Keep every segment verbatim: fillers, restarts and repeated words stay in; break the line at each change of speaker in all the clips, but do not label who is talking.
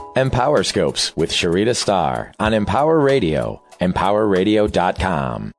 Empower Scopes with Sharita Starr on Empower Radio, empower radio dot com.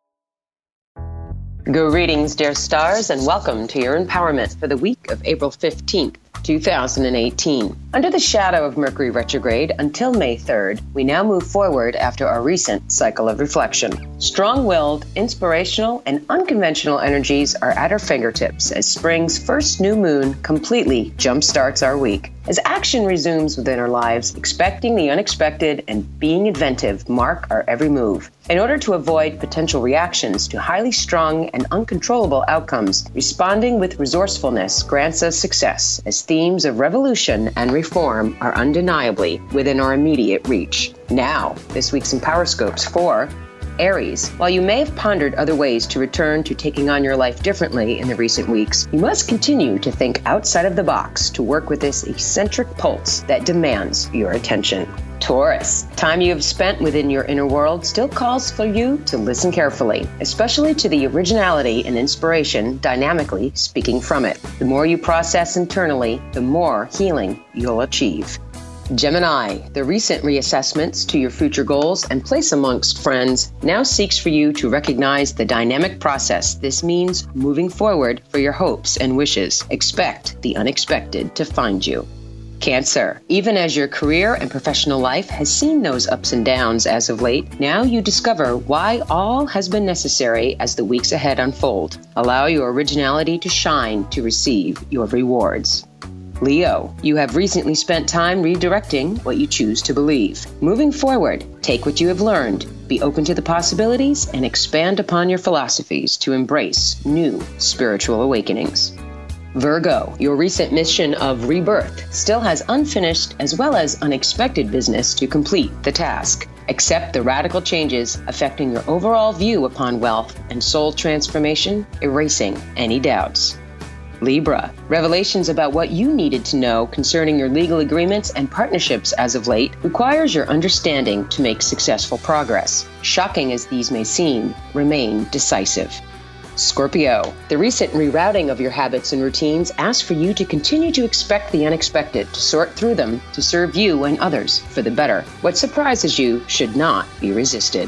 Greetings, dear stars, and welcome to your empowerment for the week of April fifteenth, two thousand eighteen. Under the shadow of Mercury retrograde until May third, we now move forward after our recent cycle of reflection. Strong-willed, inspirational, and unconventional energies are at our fingertips as spring's first new moon completely jumpstarts our week. As action resumes within our lives, expecting the unexpected and being inventive mark our every move. In order to avoid potential reactions to highly strung and uncontrollable outcomes, responding with resourcefulness grants us success, as themes of revolution and reform are undeniably within our immediate reach. Now, this week's Empower Scopes for Aries. While you may have pondered other ways to return to taking on your life differently in the recent weeks, you must continue to think outside of the box to work with this eccentric pulse that demands your attention. Taurus. Time you have spent within your inner world still calls for you to listen carefully, especially to the originality and inspiration dynamically speaking from it. The more you process internally, the more healing you'll achieve. Gemini, the recent reassessments to your future goals and place amongst friends now seeks for you to recognize the dynamic process this means moving forward for your hopes and wishes. Expect the unexpected to find you. Cancer, even as your career and professional life has seen those ups and downs as of late, now you discover why all has been necessary as the weeks ahead unfold. Allow your originality to shine to receive your rewards. Leo, you have recently spent time redirecting what you choose to believe. Moving forward, take what you have learned, be open to the possibilities, and expand upon your philosophies to embrace new spiritual awakenings. Virgo, your recent mission of rebirth still has unfinished as well as unexpected business to complete the task. Accept the radical changes affecting your overall view upon wealth and soul transformation, erasing any doubts. Libra, revelations about what you needed to know concerning your legal agreements and partnerships as of late requires your understanding to make successful progress. Shocking as these may seem, remain decisive. Scorpio, the recent rerouting of your habits and routines asks for you to continue to expect the unexpected, to sort through them, to serve you and others for the better. What surprises you should not be resisted.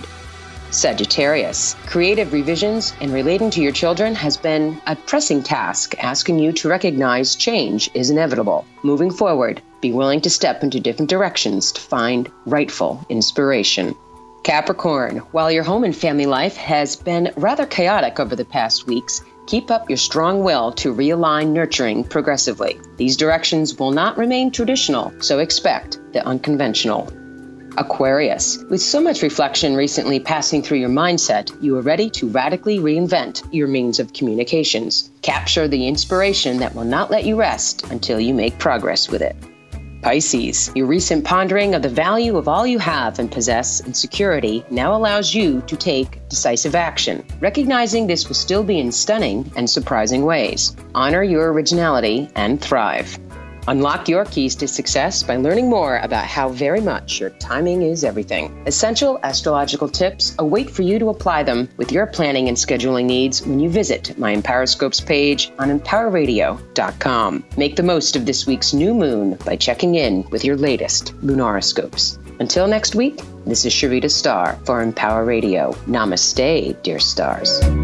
Sagittarius, creative revisions and relating to your children has been a pressing task, asking you to recognize change is inevitable. Moving forward, be willing to step into different directions to find rightful inspiration. Capricorn, while your home and family life has been rather chaotic over the past weeks, keep up your strong will to realign nurturing progressively. These directions will not remain traditional, so expect the unconventional. Aquarius, with so much reflection recently passing through your mindset, you are ready to radically reinvent your means of communications. Capture the inspiration that will not let you rest until you make progress with it. Pisces, your recent pondering of the value of all you have and possess and security now allows you to take decisive action, recognizing this will still be in stunning and surprising ways. Honor your originality and thrive. Unlock your keys to success by learning more about how very much your timing is everything. Essential astrological tips await for you to apply them with your planning and scheduling needs when you visit my Empower Scopes page on empower radio dot com. Make the most of this week's new moon by checking in with your latest Lunaroscopes. Until next week, this is Sharita Starr for Empower Radio. Namaste, dear stars.